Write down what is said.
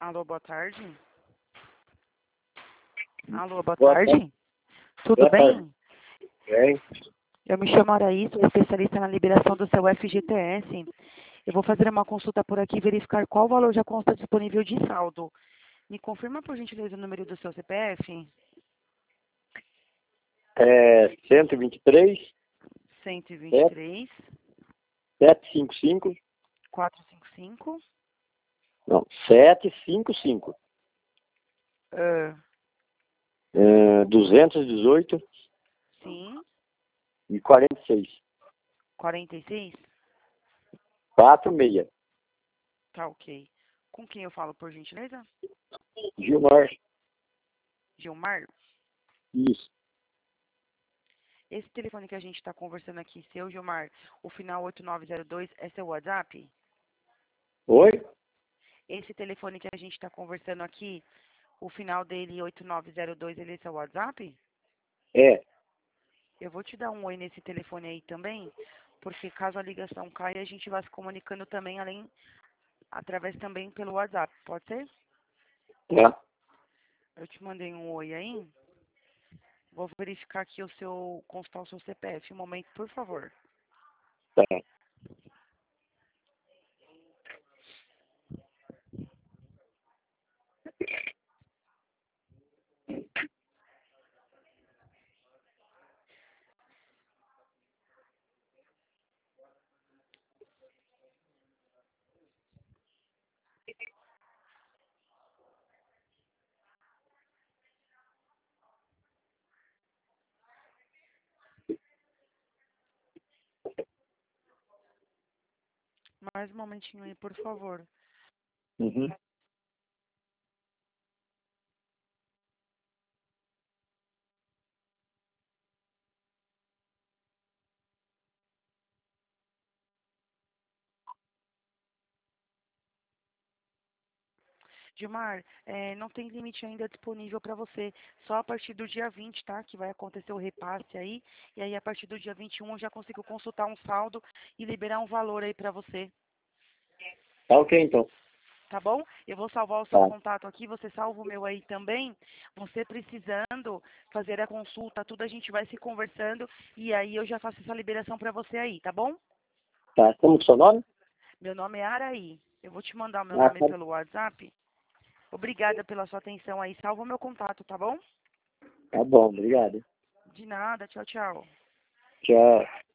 Alô, boa tarde. Alô, boa Boa tarde. tarde. Tudo Boa bem? tarde. Bem, Eu me chamo Araí, sou especialista na liberação do seu FGTS. Eu vou fazer uma consulta por aqui e verificar qual valor já consta disponível de saldo. Me confirma, por gentileza, o número do seu CPF? 123, 123 755, 455 não, 755, ah, 218 sim, e 46, 46? 46. Tá ok. Com quem eu falo, por gentileza? Gilmar, Gilmar? isso. Esse telefone que a gente está conversando aqui, seu Gilmar, o final 8902, é seu WhatsApp? Oi? Esse telefone que a gente está conversando aqui, o final dele 8902, ele é seu WhatsApp? É, Eu vou te dar um oi nesse telefone aí também, porque caso a ligação caia, a gente vai se comunicando também, através também pelo WhatsApp, pode ser? tá, Eu te mandei um oi aí. Vou verificar aqui consultar o seu CPF. Um momento, por favor. tá. Mais um momentinho aí, por favor. Uhum. Gilmar, não tem limite ainda disponível para você. Só a partir do dia 20, tá? Que vai acontecer o repasse aí. E aí, a partir do dia 21, eu já consigo consultar um saldo e liberar um valor aí para você. Tá ok, então. Tá bom? Eu vou salvar o seu Tá, contato aqui, você salva o meu aí também. Você precisando fazer a consulta, tudo a gente vai se conversando e aí eu já faço essa liberação para você aí, tá bom? tá. Como que é o seu nome? Meu nome é Araí. Eu vou te mandar o meu Ah, nome tá, pelo WhatsApp. Obrigada pela sua atenção aí. Salva o meu contato, tá bom? tá bom, obrigado. De nada. Tchau, tchau. Tchau.